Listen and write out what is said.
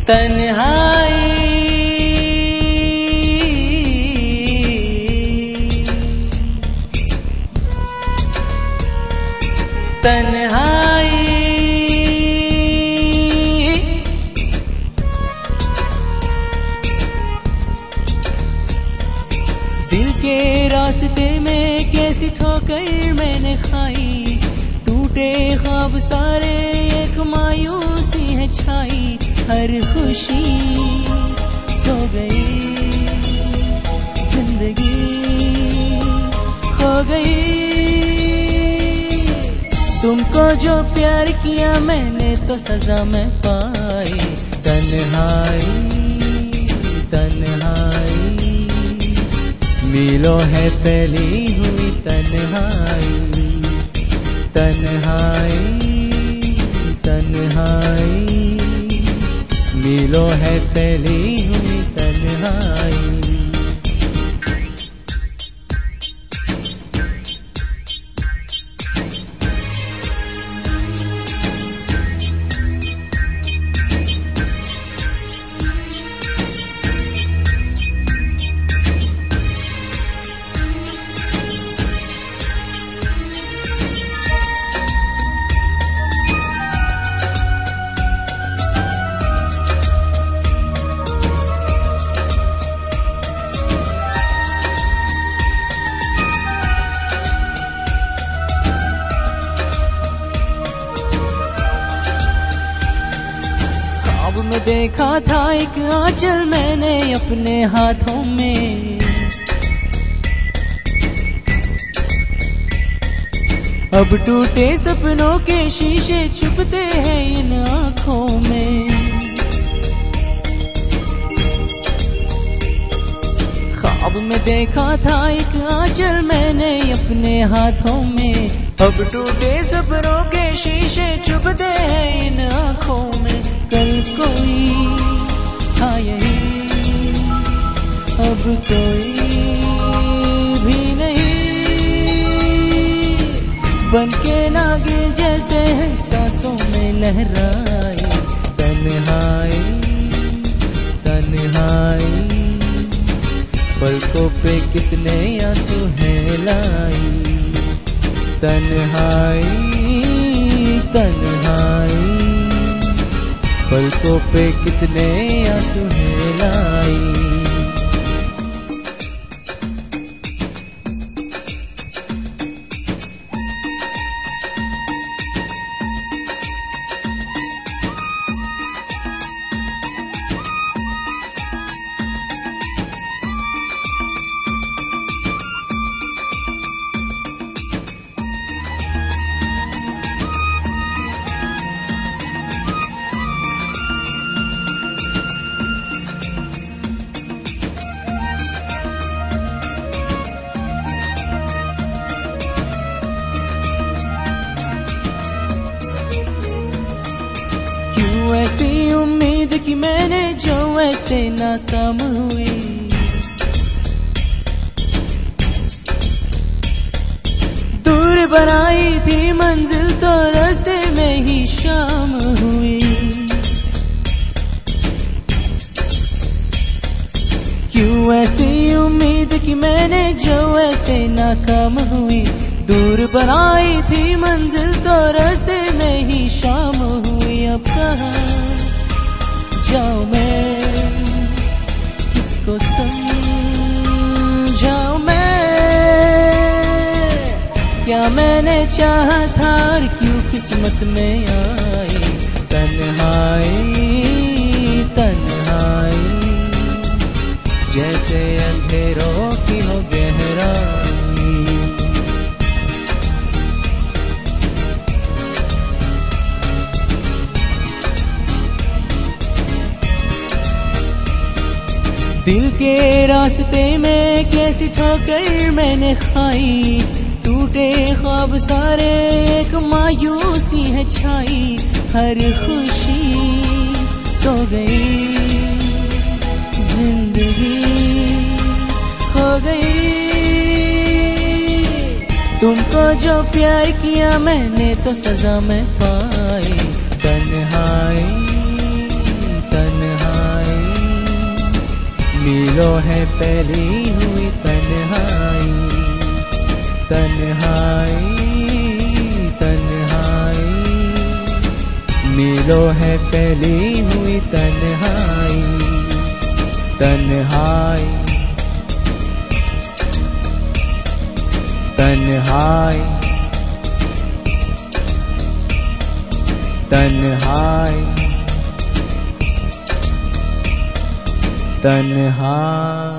तन्हाई तन्हाई दिल के रास्ते में कैसी ठोकर मैंने खाई, टूटे ख्वाब सारे एक मायूसी है छाई, हर खुशी सो गई, जिंदगी खो गई। तुमको जो प्यार किया मैंने तो सजा में पाई, तन्हाई तन्हाई मीलों है फैली हुई तन्हाई, तन्हाई तन्हाई मीलों है फैली हुई तन्हाई। में देखा था एक आंचल मैंने अपने हाथों में, अब टूटे सपनों के शीशे छुपते हैं इन आँखों में। ख्वाब में देखा था एक आंचल मैंने अपने हाथों में, अब टूटे सपनों के शीशे छुपते हैं इन आँखों में। कल कोई था यही, अब कोई भी नहीं, बनके नागे जैसे है सांसों में लहराई, तन्हाई तन्हाई पलकों पे कितने आंसू हैं लाई, तन्हाई तन्हाई पलकों पे कितने आंसू हैं लाई। ऐसी उम्मीद की मैंने जो ऐसे नाकाम हुई, दूर बनाई थी मंजिल तो रास्ते में ही शाम हुई। क्यों ऐसी उम्मीद की मैंने जो ऐसे नाकाम हुई, दूर बनाई थी मंजिल तो रास्ते में ही शाम हुई। अब कहाँ जाऊं मैं, किसको समझाऊं मैं, क्या मैंने चाहा था और क्यों किस्मत में आई, तन्हाई तन्हाई जैसे अंधेरों की हो गहराई। दिल के रास्ते में कैसी ठोकर मैंने खाई, टूटे ख्वाब सारे एक मायूसी है छाई, हर खुशी सो गई, जिंदगी खो गई। तुमको जो प्यार किया मैंने तो सजा में पाई, तन्हाई तन्हाई मिलो है पहली हुई तन्हाई, तन्हाई, तन्हाई, मिलो है पहली हुई तन्हाई, तन्हाई, तन्हाई, तन्हाई, तन्हाई।